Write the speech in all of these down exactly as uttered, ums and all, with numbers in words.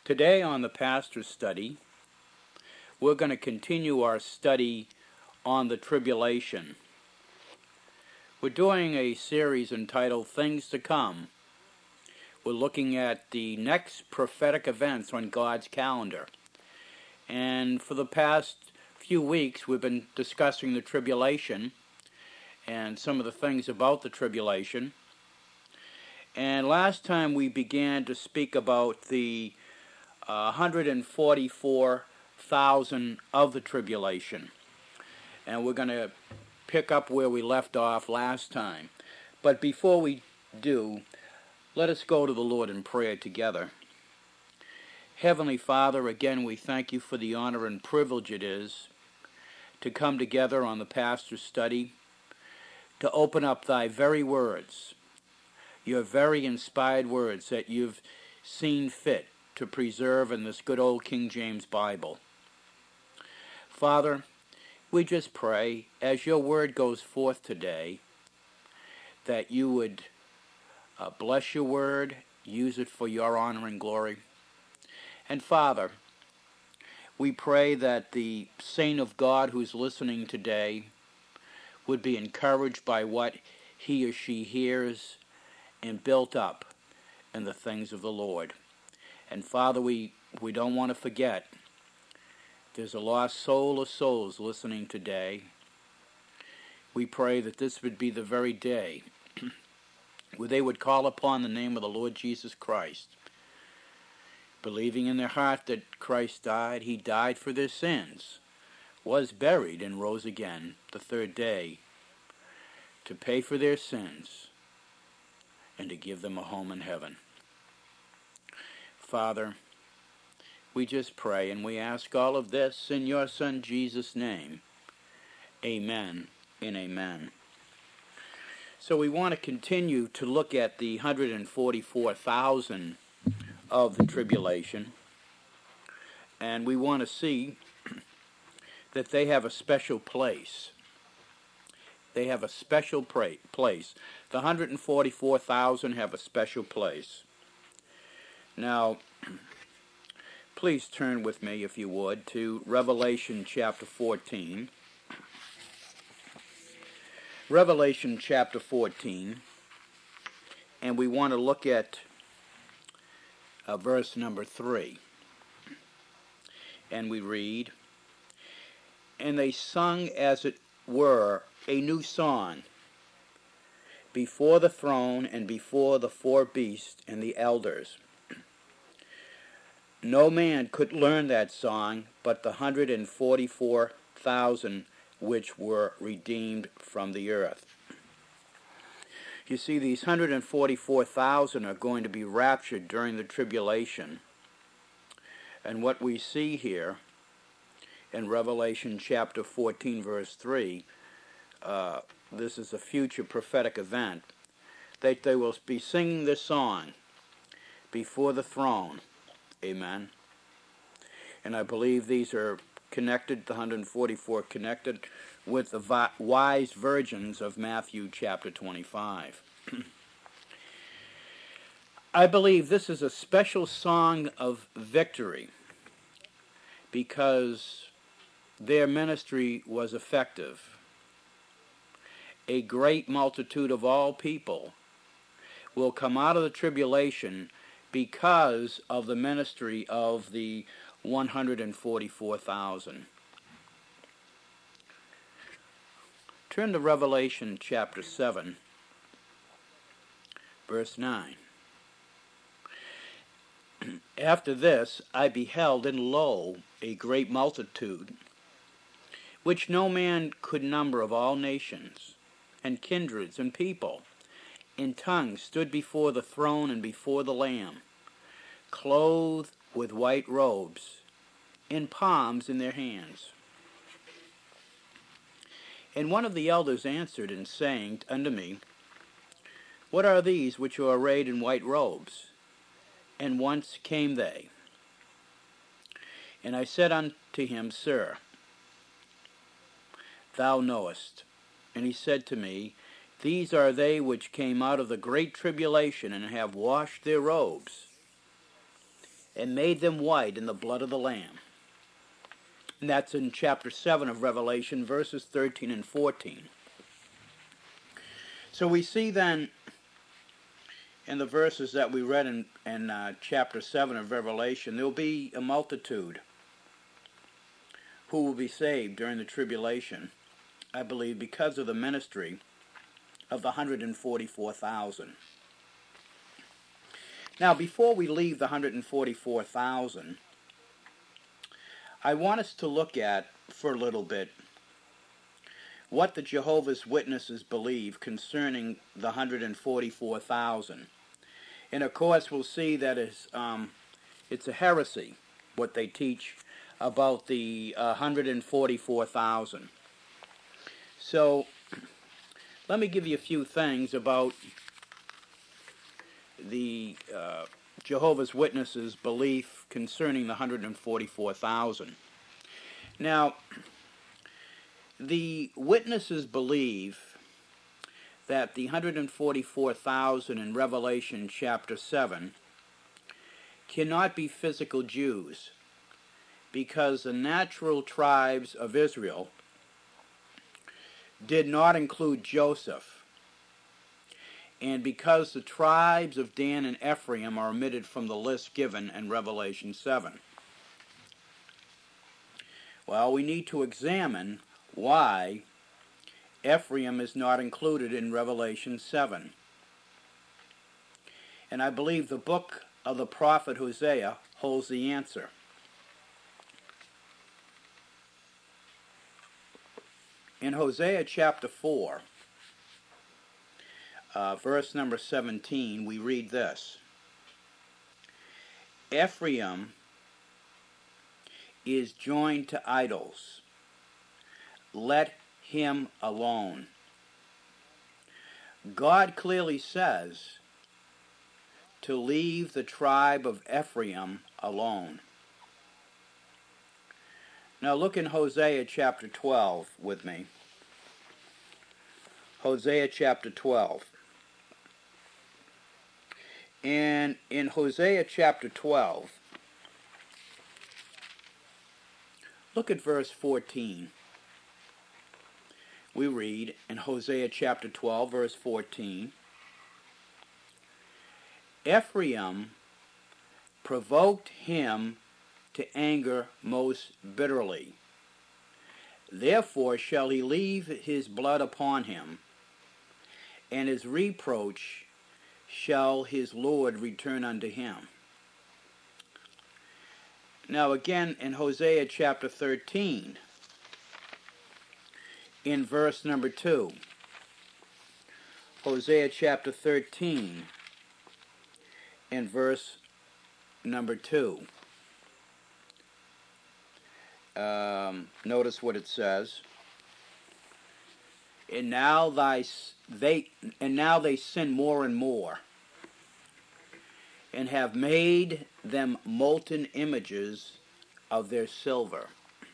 Today on the Pastor's Study, we're going to continue our study on the tribulation. We're doing a series entitled Things to Come. We're looking at the next prophetic events on God's calendar. And for the past few weeks, we've been discussing the tribulation and some of the things about the tribulation. And last time we began to speak about the Uh, one hundred forty-four thousand of the tribulation. And we're going to pick up where we left off last time. But before we do, let us go to the Lord in prayer together. Heavenly Father, again we thank you for the honor and privilege it is to come together on the Pastor's Study, to open up thy very words, your very inspired words that you've seen fit to preserve in this good old King James Bible. Father, we just pray, as your word goes forth today, that you would uh, bless your word, use it for your honor and glory. And Father, we pray that the saint of God who's listening today would be encouraged by what he or she hears and built up in the things of the Lord. And Father, we, we don't want to forget, there's a lost soul of souls listening today. We pray that this would be the very day where they would call upon the name of the Lord Jesus Christ, believing in their heart that Christ died. He died for their sins, was buried, and rose again the third day to pay for their sins and to give them a home in heaven. Father, we just pray and we ask all of this in your Son Jesus' name. Amen and amen. So we want to continue to look at the one hundred forty-four thousand of the tribulation, and we want to see that they have a special place. They have a special pra- place. The one hundred forty-four thousand have a special place. Now, please turn with me, if you would, to Revelation chapter fourteen. Revelation chapter fourteen, and we want to look at uh, verse number three. And we read, "And they sung, as it were, a new song before the throne and before the four beasts and the elders. No man could learn that song but the one hundred forty-four thousand which were redeemed from the earth." You see, these one hundred forty-four thousand are going to be raptured during the tribulation. And what we see here in Revelation chapter fourteen, verse three, uh, this is a future prophetic event, that they will be singing this song before the throne. Amen. And I believe these are connected, the one hundred forty-four connected with the wise virgins of Matthew chapter twenty-five. I believe this is a special song of victory because their ministry was effective. A great multitude of all people will come out of the tribulation because of the ministry of the one hundred forty-four thousand. Turn to Revelation chapter seven, verse nine. "After this I beheld, and lo, a great multitude, which no man could number, of all nations, and kindreds, and people, in tongues, stood before the throne and before the Lamb, clothed with white robes, and palms in their hands. And one of the elders answered and saying unto me, What are these which are arrayed in white robes? And whence came they? And I said unto him, Sir, thou knowest. And he said to me, These are they which came out of the great tribulation, and have washed their robes, and made them white in the blood of the Lamb. And that's in chapter seven of Revelation, verses thirteen and fourteen. So we see then in the verses that we read in, in uh, chapter seven of Revelation, there will be a multitude who will be saved during the tribulation, I believe, because of the ministry of the one hundred forty-four thousand. Now, before we leave the one hundred forty-four thousand, I want us to look at, for a little bit, what the Jehovah's Witnesses believe concerning the one hundred forty-four thousand. And of course, we'll see that it's, um, it's a heresy, what they teach about the uh, one hundred forty-four thousand. So, let me give you a few things about the uh, Jehovah's Witnesses' belief concerning the one hundred forty-four thousand. Now, the witnesses believe that the one hundred forty-four thousand in Revelation chapter seven cannot be physical Jews, because the natural tribes of Israel did not include Joseph, and because the tribes of Dan and Ephraim are omitted from the list given in Revelation seven. Well, we need to examine why Ephraim is not included in Revelation seven. And I believe the book of the prophet Hosea holds the answer. In Hosea chapter four, uh, verse number seventeen, we read this: Ephraim is joined to idols. Let him alone. God clearly says to leave the tribe of Ephraim alone. Now look in Hosea chapter twelve with me. Hosea chapter twelve. And in Hosea chapter twelve, look at verse fourteen. We read in Hosea chapter twelve, verse fourteen, Ephraim provoked him to anger most bitterly. Therefore shall he leave his blood upon him, and his reproach shall his Lord return unto him. Now again in Hosea chapter thirteen, in verse number two, Hosea chapter thirteen, in verse number two. Um, notice what it says. And now thy they and now they sin more and more, and have made them molten images of their silver,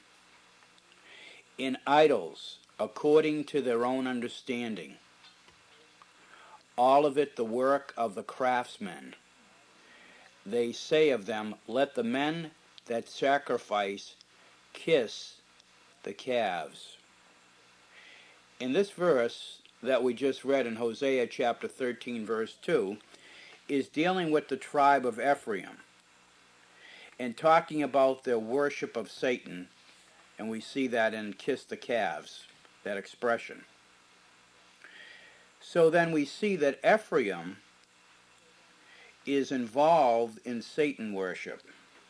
in idols according to their own understanding, all of it the work of the craftsmen. They say of them, let the men that sacrifice kiss the calves. In this verse that we just read in Hosea chapter thirteen, verse two, is dealing with the tribe of Ephraim and talking about their worship of Satan, and we see that in kiss the calves, that expression. So then we see that Ephraim is involved in Satan worship.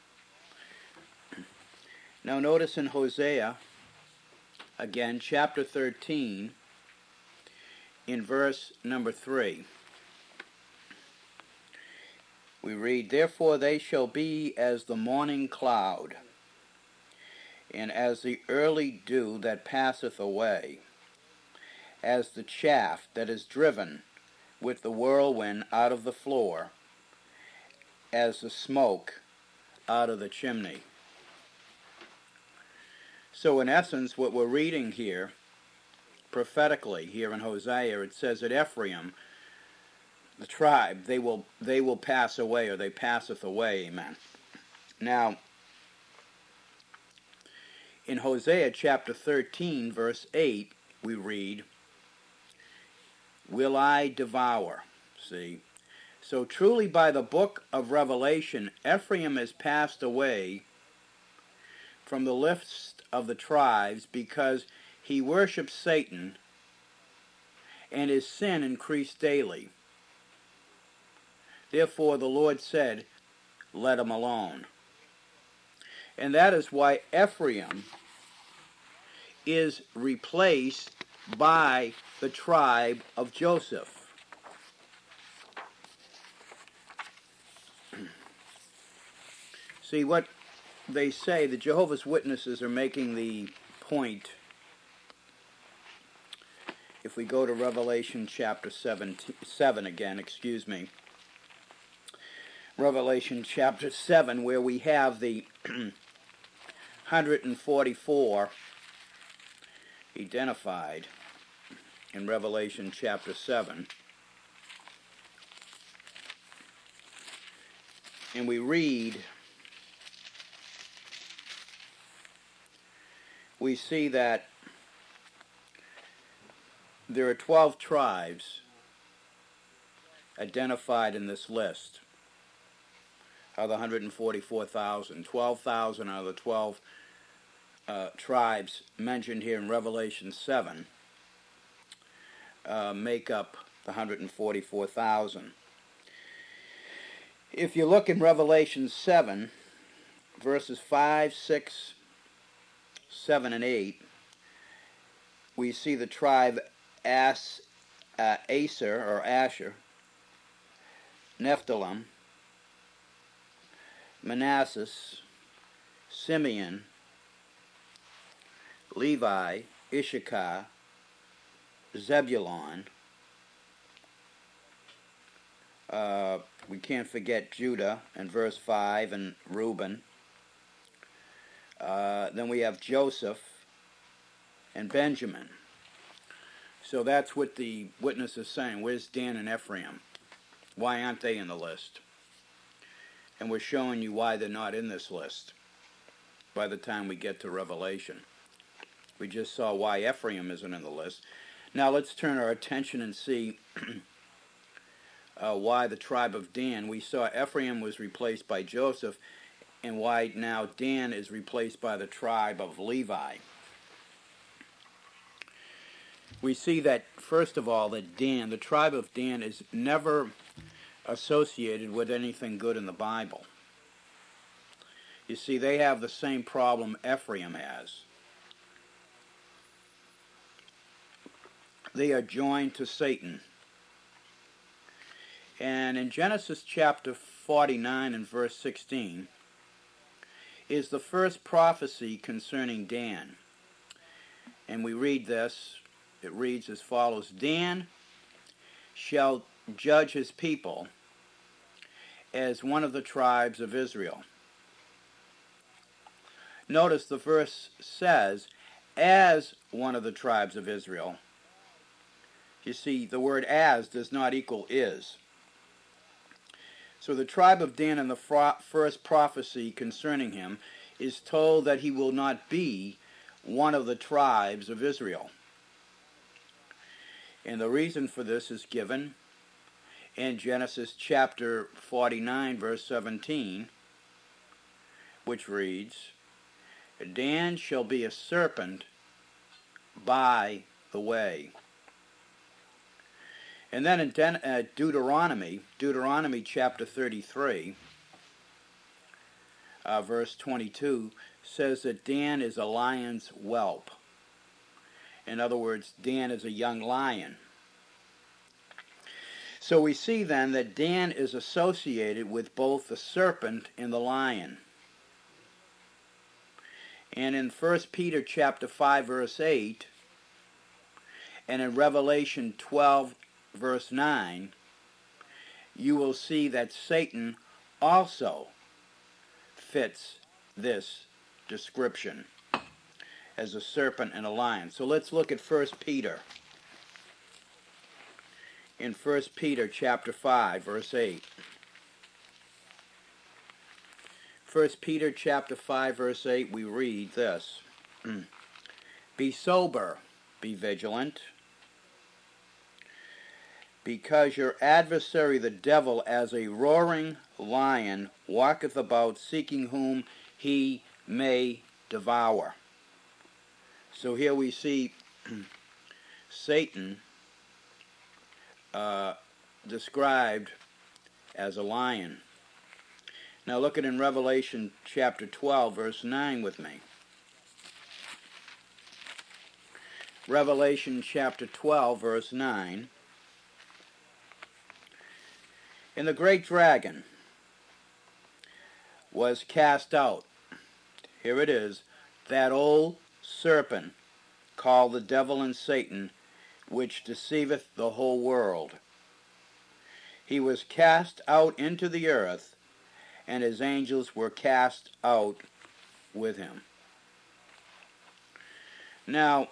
Now notice in Hosea, again, chapter thirteen, in verse number three, we read, Therefore they shall be as the morning cloud, and as the early dew that passeth away, as the chaff that is driven with the whirlwind out of the floor, as the smoke out of the chimney. So in essence, what we're reading here, prophetically here in Hosea, it says that Ephraim, the tribe, they will they will pass away, or they passeth away, amen. Now, in Hosea chapter thirteen, verse eight, we read, will I devour? See? So truly by the book of Revelation, Ephraim has passed away from the list of the tribes because he worships Satan and his sin increased daily. Therefore the Lord said, let him alone. And that is why Ephraim is replaced by the tribe of Joseph. See, what they say, the Jehovah's Witnesses are making the point. If we go to Revelation chapter seven, seven again, excuse me. Revelation chapter seven, where we have the one hundred forty-four identified in Revelation chapter seven. And we read, we see that there are twelve tribes identified in this list of the one hundred forty-four thousand. twelve thousand out of the twelve uh, tribes mentioned here in Revelation seven uh, make up the one hundred forty-four thousand. If you look in Revelation seven, verses five, six, seven, and eight, we see the tribe As, uh, Aser, or Asher, Nephthalim, Manasseh, Simeon, Levi, Issachar, Zebulon. Uh, we can't forget Judah in verse five, and Reuben. Uh, then we have Joseph and Benjamin. So that's what the witness is saying. Where's Dan and Ephraim? Why aren't they in the list? And we're showing you why they're not in this list by the time we get to Revelation. We just saw why Ephraim isn't in the list. Now let's turn our attention and see uh, why the tribe of Dan. We saw Ephraim was replaced by Joseph, and why now Dan is replaced by the tribe of Levi. We see that, first of all, that Dan, the tribe of Dan, is never associated with anything good in the Bible. You see, they have the same problem Ephraim has. They are joined to Satan. And in Genesis chapter forty-nine and verse sixteen is the first prophecy concerning Dan. And we read this. It reads as follows: Dan shall judge his people as one of the tribes of Israel. Notice the verse says, as one of the tribes of Israel. You see, the word as does not equal is. So the tribe of Dan in the first prophecy concerning him is told that he will not be one of the tribes of Israel. And the reason for this is given in Genesis chapter forty-nine, verse seventeen, which reads, Dan shall be a serpent by the way. And then in De- uh, Deuteronomy, Deuteronomy chapter thirty-three, uh, verse twenty-two, says that Dan is a lion's whelp. In other words, Dan is a young lion. So we see then that Dan is associated with both the serpent and the lion. And in First Peter chapter five, verse eight, and in Revelation twelve, verse nine, you will see that Satan also fits this description as a serpent and a lion. So let's look at First Peter. In First Peter chapter five, verse eight. First Peter chapter five, verse eight, we read this. Be sober, be vigilant, because your adversary the devil, as a roaring lion, walketh about, seeking whom he may devour. So here we see Satan uh, described as a lion. Now look at in Revelation chapter twelve, verse nine with me. Revelation chapter twelve, verse nine. And the great dragon was cast out. Here it is, that old serpent, called the devil and Satan, which deceiveth the whole world. He was cast out into the earth, and his angels were cast out with him. Now,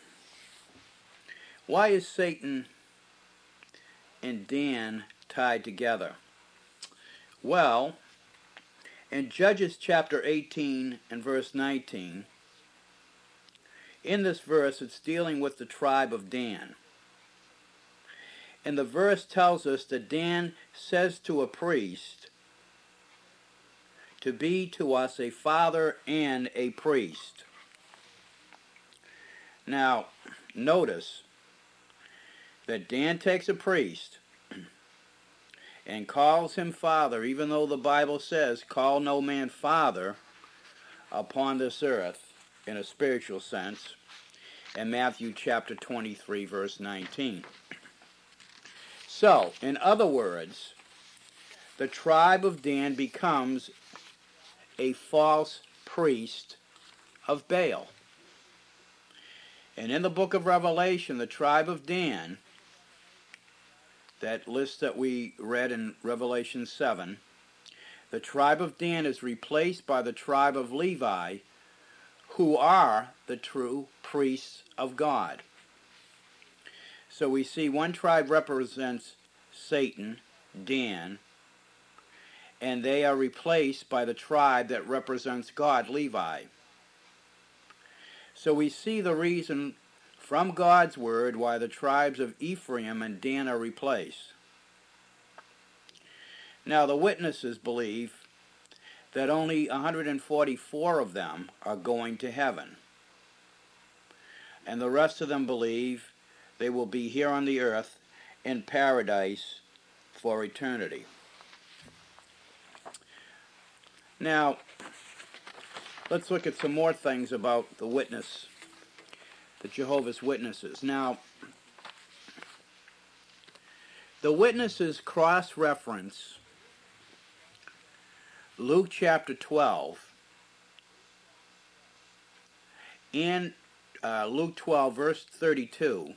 why is Satan and Dan tied together? Well, in Judges chapter eighteen and verse nineteen, in this verse it's dealing with the tribe of Dan. And the verse tells us that Dan says to a priest to be to us a father and a priest. Now, notice that Dan takes a priest and calls him father, even though the Bible says, call no man father upon this earth, in a spiritual sense, in Matthew chapter twenty-three, verse nineteen. So, in other words, the tribe of Dan becomes a false priest of Baal. And in the book of Revelation, the tribe of Dan, that list that we read in Revelation seven, the tribe of Dan is replaced by the tribe of Levi, who are the true priests of God. So we see one tribe represents Satan, Dan, and they are replaced by the tribe that represents God, Levi. So we see the reason from God's word why the tribes of Ephraim and Dan are replaced. Now the witnesses believe that only one hundred forty-four of them are going to heaven. And the rest of them believe they will be here on the earth in paradise for eternity. Now, let's look at some more things about the witness, the Jehovah's Witnesses. Now, the witnesses cross-reference Luke chapter twelve and uh, Luke twelve, verse thirty-two,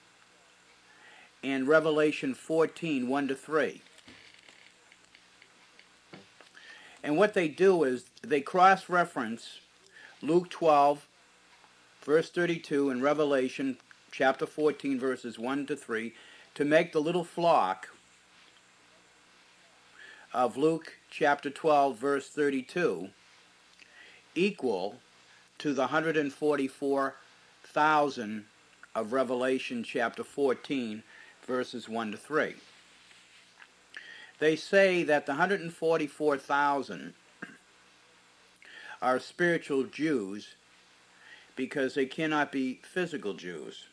and Revelation fourteen, one to three. And what they do is they cross-reference Luke twelve, verse thirty-two, and Revelation chapter fourteen, verses one to three, to make the little flock of Luke chapter twelve, verse thirty-two, equal to the one hundred forty-four thousand of Revelation chapter fourteen, verses one to three. They say that the one hundred forty-four thousand are spiritual Jews because they cannot be physical Jews.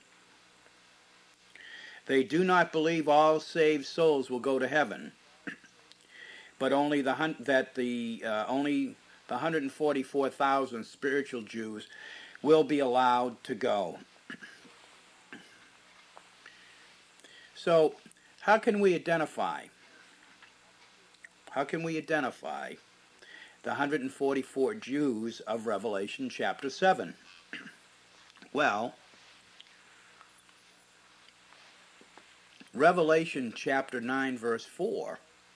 They do not believe all saved souls will go to heaven, but only the that the uh, only the one hundred forty-four thousand spiritual Jews will be allowed to go. So, how can we identify? How can we identify the one hundred forty-four Jews of Revelation chapter seven? Well, Revelation chapter nine, verse four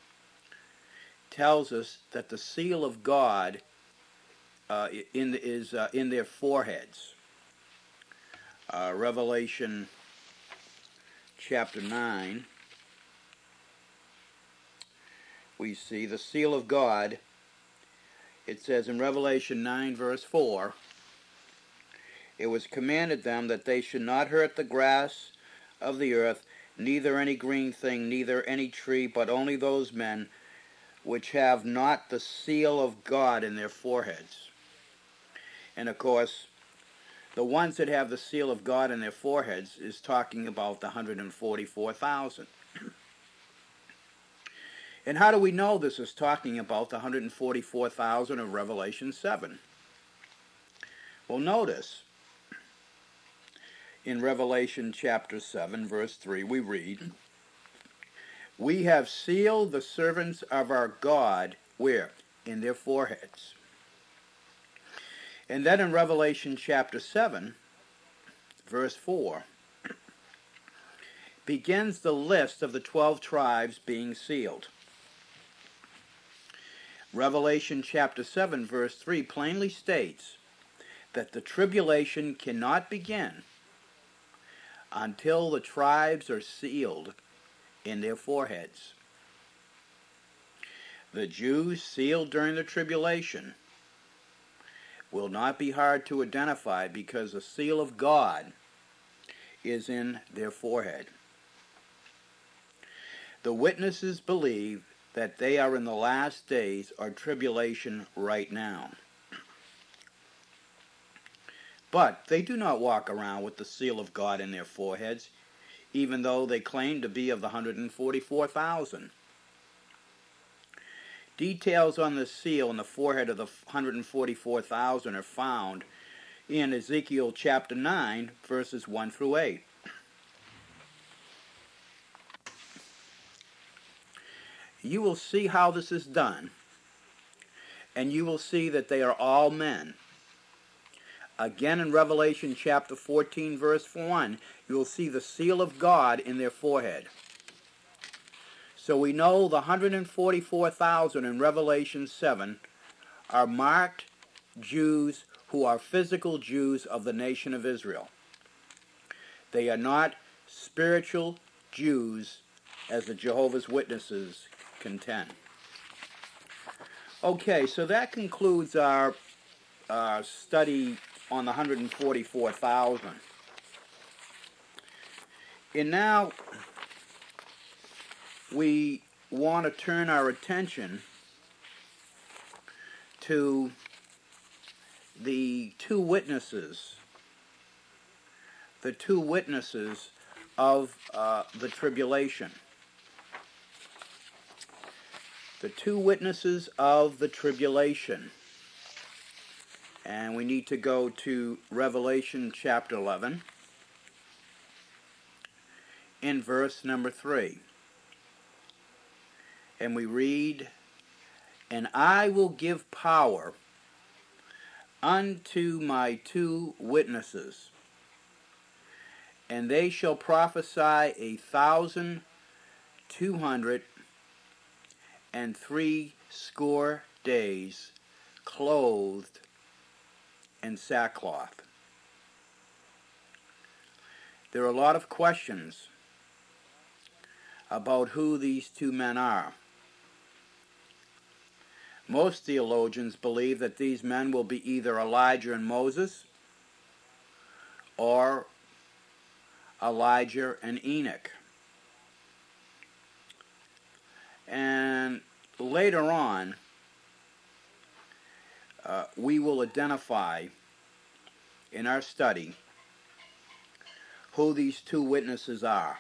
tells us that the seal of God uh, in, is uh, in their foreheads. Uh, Revelation chapter nine, we see the seal of God It says in Revelation nine, verse four, it was commanded them that they should not hurt the grass of the earth, neither any green thing, neither any tree, but only those men which have not the seal of God in their foreheads. And of course, the ones that have the seal of God in their foreheads is talking about the one hundred forty-four thousand. And how do we know this is talking about the one hundred forty-four thousand of Revelation seven? Well, notice, in Revelation chapter seven, verse three, we read, "We have sealed the servants of our God," where? In their foreheads. And then in Revelation chapter seven, verse four, begins the list of the twelve tribes being sealed. Revelation chapter seven, verse three plainly states that the tribulation cannot begin until the tribes are sealed in their foreheads. The Jews sealed during the tribulation will not be hard to identify because the seal of God is in their forehead. The witnesses believe that they are in the last days or tribulation right now. But they do not walk around with the seal of God in their foreheads, even though they claim to be of the one hundred forty-four thousand. Details on the seal in the forehead of the one hundred forty-four thousand are found in Ezekiel chapter nine, verses one through eight. You will see how this is done, and you will see that they are all men. Again in Revelation chapter fourteen, verse one, you will see the seal of God in their forehead. So we know the one hundred forty-four thousand in Revelation seven are marked Jews who are physical Jews of the nation of Israel. They are not spiritual Jews as the Jehovah's Witnesses contend. Okay, so that concludes our uh, study on the one hundred forty-four thousand. And now we want to turn our attention to the two witnesses, the two witnesses of uh, the tribulation. The two witnesses of the tribulation. And we need to go to Revelation chapter eleven in verse number three. And we read, "And I will give power unto my two witnesses, and they shall prophesy a thousand two hundred and three score days, clothed in sackcloth." There are a lot of questions about who these two men are. Most theologians believe that these men will be either Elijah and Moses or Elijah and Enoch. And later on, uh, we will identify in our study who these two witnesses are.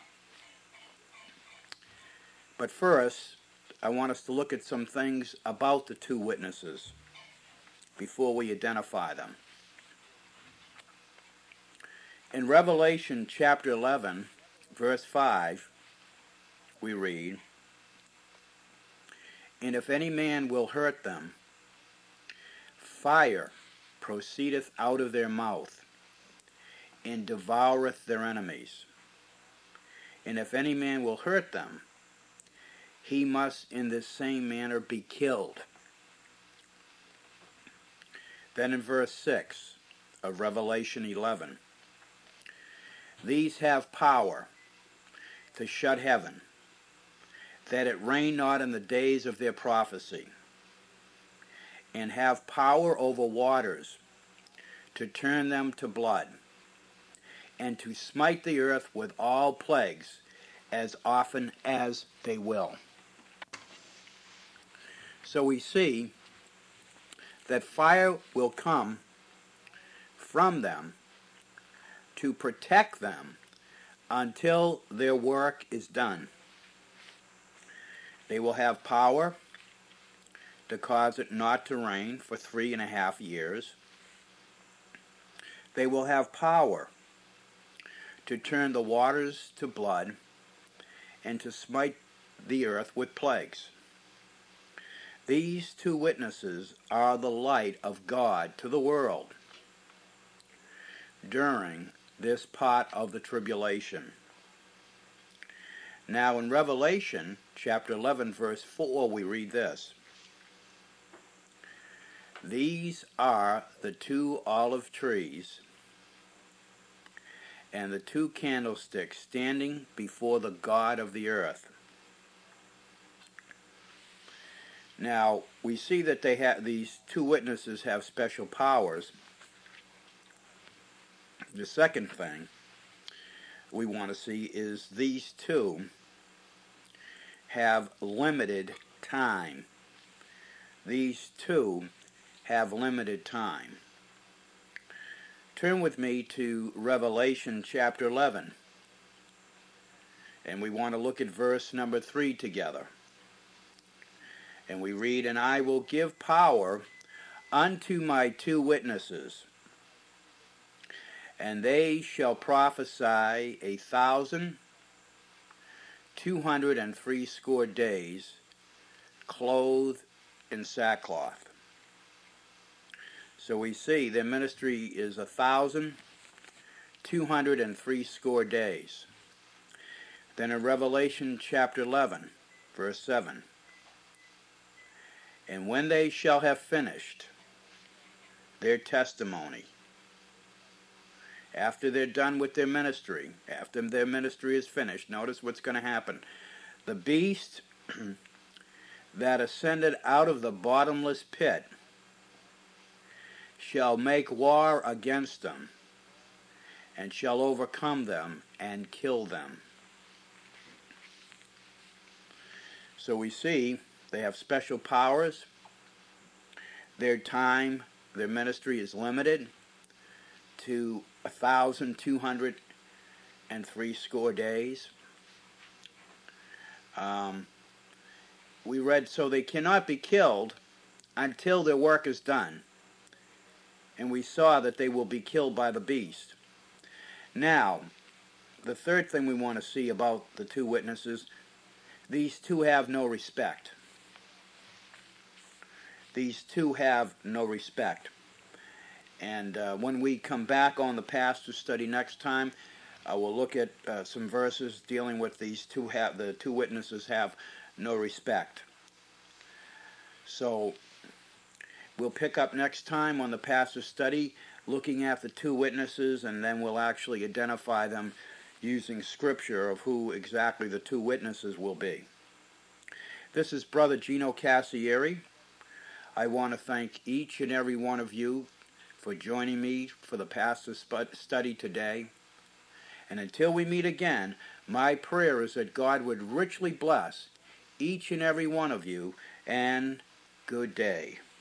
But first, I want us to look at some things about the two witnesses before we identify them. In Revelation chapter eleven, verse five, we read, "And if any man will hurt them, fire proceedeth out of their mouth, and devoureth their enemies. And if any man will hurt them, he must in this same manner be killed." Then in verse six of Revelation eleven, "These have power to shut heaven, that it rain not in the days of their prophecy, and have power over waters, to turn them to blood, and to smite the earth with all plagues as often as they will. So we see that fire will come from them to protect them until their work is done. They will have power to cause it not to rain for three and a half years. They will have power to turn the waters to blood and to smite the earth with plagues. These two witnesses are the light of God to the world during this part of the tribulation. Now in Revelation chapter eleven verse four we read this: "These are the two olive trees and the two candlesticks standing before the God of the earth." Now we see that they have these two witnesses have special powers. The second thing we want to see is these two have limited time. These two have limited time. Turn with me to Revelation chapter eleven, and we want to look at verse number three together. And we read, "And I will give power unto my two witnesses, and they shall prophesy a thousand two hundred and threescore days, clothed in sackcloth." So we see their ministry is a thousand two hundred and threescore days. Then in Revelation chapter eleven, verse seven, "And when they shall have finished their testimony," after they're done with their ministry, after their ministry is finished, notice what's going to happen. "The beast that ascended out of the bottomless pit shall make war against them, and shall overcome them and kill them." So we see they have special powers. Their time, their ministry is limited to a thousand two hundred and threescore days. Um, we read, so they cannot be killed until their work is done. And we saw that they will be killed by the beast. Now, the third thing we want to see about the two witnesses, these two have no respect. These two have no respect. And uh, when we come back on the pastor study next time, uh, we'll look at uh, some verses dealing with these two have the two witnesses have no respect. So we'll pick up next time on the pastor study, looking at the two witnesses, and then we'll actually identify them using scripture of who exactly the two witnesses will be. This is Brother Gino Cassieri. I want to thank each and every one of you for joining me for the pastor study today. And until we meet again, my prayer is that God would richly bless each and every one of you, and good day.